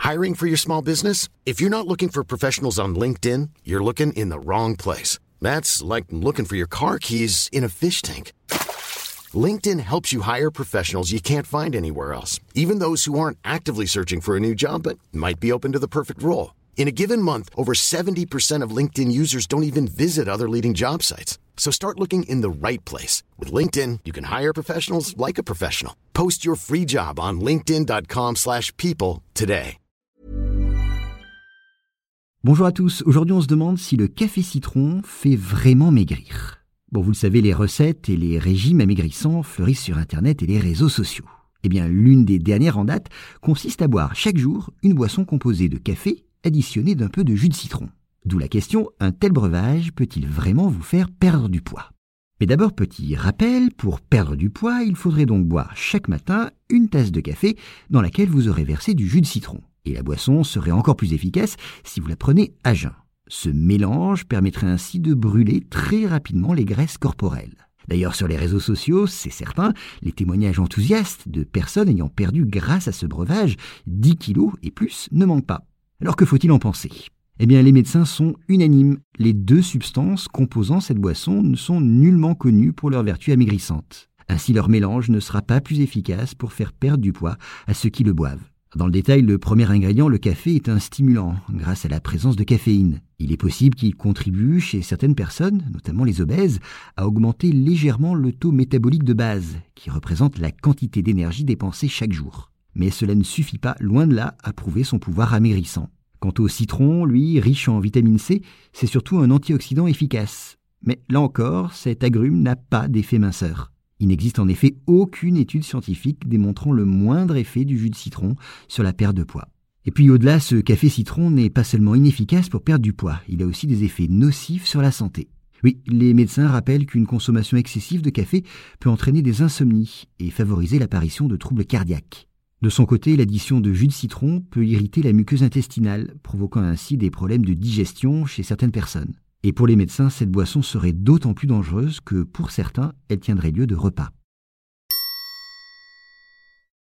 Hiring for your small business? If you're not looking for professionals on LinkedIn, you're looking in the wrong place. That's like looking for your car keys in a fish tank. LinkedIn helps you hire professionals you can't find anywhere else, even those who aren't actively searching for a new job but might be open to the perfect role. In a given month, over 70% of LinkedIn users don't even visit other leading job sites. So start looking in the right place. With LinkedIn, you can hire professionals like a professional. Post your free job on linkedin.com/people today. Bonjour à tous, aujourd'hui on se demande si le café citron fait vraiment maigrir. Bon, vous le savez, les recettes et les régimes amaigrissants fleurissent sur Internet et les réseaux sociaux. Eh bien, l'une des dernières en date consiste à boire chaque jour une boisson composée de café additionnée d'un peu de jus de citron. D'où la question, un tel breuvage peut-il vraiment vous faire perdre du poids ? Mais d'abord, petit rappel, pour perdre du poids, il faudrait donc boire chaque matin une tasse de café dans laquelle vous aurez versé du jus de citron. Et la boisson serait encore plus efficace si vous la prenez à jeun. Ce mélange permettrait ainsi de brûler très rapidement les graisses corporelles. D'ailleurs, sur les réseaux sociaux, c'est certain, les témoignages enthousiastes de personnes ayant perdu grâce à ce breuvage 10 kilos et plus ne manquent pas. Alors que faut-il en penser ? Eh bien, les médecins sont unanimes. Les deux substances composant cette boisson ne sont nullement connues pour leurs vertus amaigrissantes. Ainsi, leur mélange ne sera pas plus efficace pour faire perdre du poids à ceux qui le boivent. Dans le détail, le premier ingrédient, le café, est un stimulant grâce à la présence de caféine. Il est possible qu'il contribue chez certaines personnes, notamment les obèses, à augmenter légèrement le taux métabolique de base, qui représente la quantité d'énergie dépensée chaque jour. Mais cela ne suffit pas, loin de là, à prouver son pouvoir amaigrissant. Quant au citron, lui, riche en vitamine C, c'est surtout un antioxydant efficace. Mais là encore, cet agrume n'a pas d'effet minceur. Il n'existe en effet aucune étude scientifique démontrant le moindre effet du jus de citron sur la perte de poids. Et puis au-delà, ce café citron n'est pas seulement inefficace pour perdre du poids, il a aussi des effets nocifs sur la santé. Oui, les médecins rappellent qu'une consommation excessive de café peut entraîner des insomnies et favoriser l'apparition de troubles cardiaques. De son côté, l'addition de jus de citron peut irriter la muqueuse intestinale, provoquant ainsi des problèmes de digestion chez certaines personnes. Et pour les médecins, cette boisson serait d'autant plus dangereuse que, pour certains, elle tiendrait lieu de repas.